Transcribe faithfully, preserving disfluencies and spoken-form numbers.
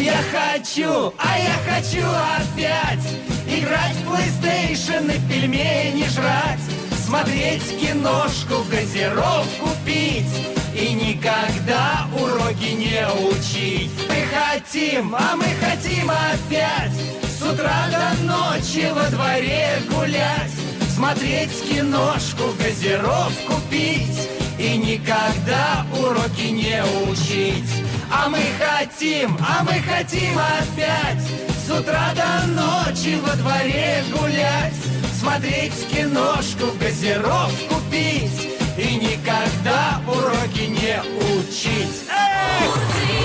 я хочу, а я хочу опять играть в PlayStation и пельмени жрать, смотреть киношку, газировку пить и никогда уроки не учить. Мы хотим, а мы хотим опять с утра до ночи во дворе гулять, смотреть киношку, газировку пить и никогда уроки не учить. А мы хотим, а мы хотим опять с утра до ночи во дворе гулять, смотреть киношку, газировку пить и никогда уроки не учить. Эх!